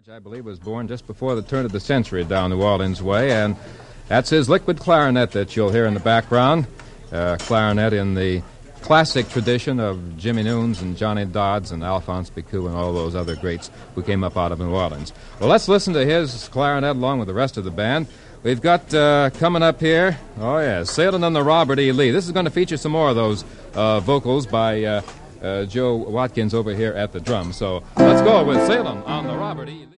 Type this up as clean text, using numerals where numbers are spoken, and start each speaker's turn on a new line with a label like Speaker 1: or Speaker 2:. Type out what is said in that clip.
Speaker 1: I believe was born just before the turn of the century down New Orleans way, and that's his liquid clarinet that you'll hear in the background. Clarinet in the classic tradition of Jimmy Noons and Johnny Dodds and Alphonse Picou and all those other greats who came up out of New Orleans. Well, let's listen to his clarinet along with the rest of the band. We've got coming up here, Sailing on the Robert E. Lee. This is going to feature some more of those vocals by Joe Watkins over here at the drums. So let's go with Sailing on the Robert E. Lee.